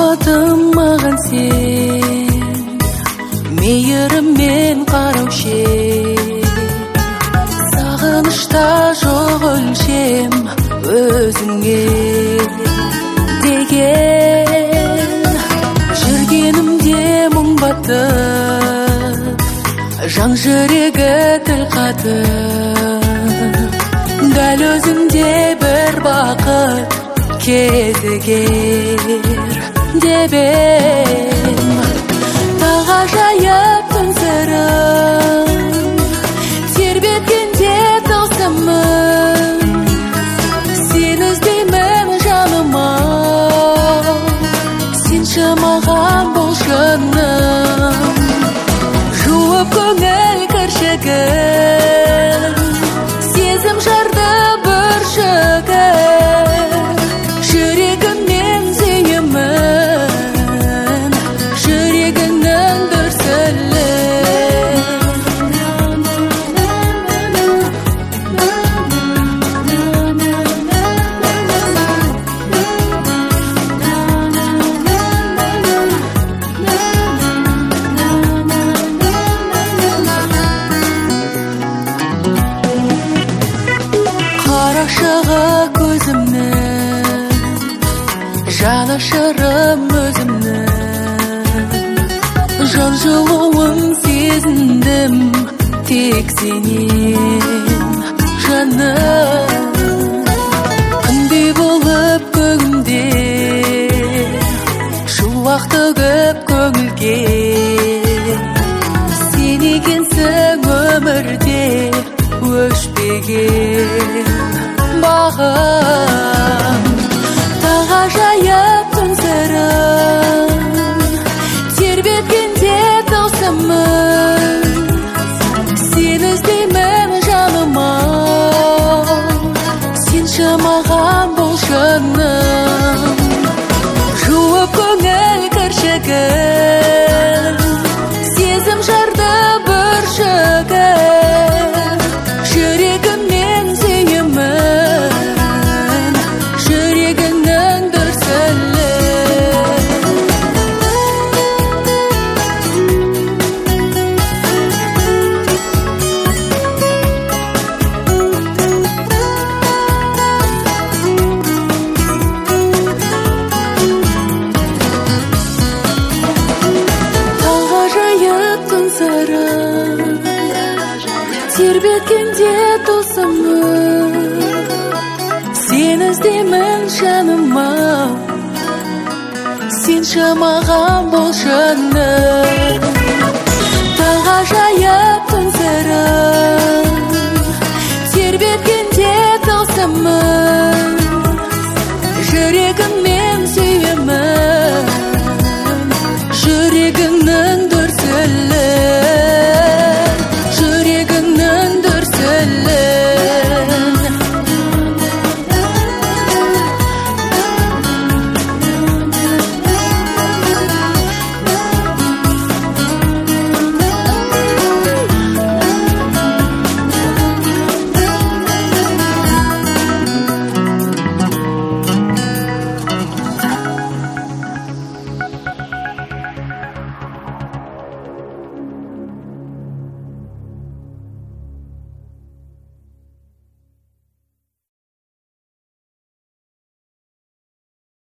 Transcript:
Бақытым маған сен, мейіріммен қараушы, сағынышта жоқ өлшем өзіңе деген. Жүргенімде мұң батып, жан жүрегі тіл қатып, дәл өзіңде бір бақыт кезігер деп ем. Тағажайып түн сырым тербеткенде тылсымын, сен іздеймін жаныма, сенші маған бұл шыным. Жуып көңіл кіршігін, сезім жарды бүршігін, жүрегіммен сүйемін, жүрегіңнің дүрсілін. Қарашығы көзімнің, жанашырым өзімнің, жан жылуын сезіндім тек сенен жаным. Күндей болып көгімде шуақ төгіп көңілге, сен екенсің өмірде өшпеген бағым. Тағажайып түн сырым тербеткенде тылсымын, сен іздеймін жаныма, сенші маған бұл шыным. Жуып көңіл кіршігін, сезім жарды бүршігін, жүрегіммен сүйемін, жүрегіңнің дүрсілін. Тағажайып түн сырым тербеткенде тылсымын, сен іздеймін жаныма, сенші маған бұл шыным.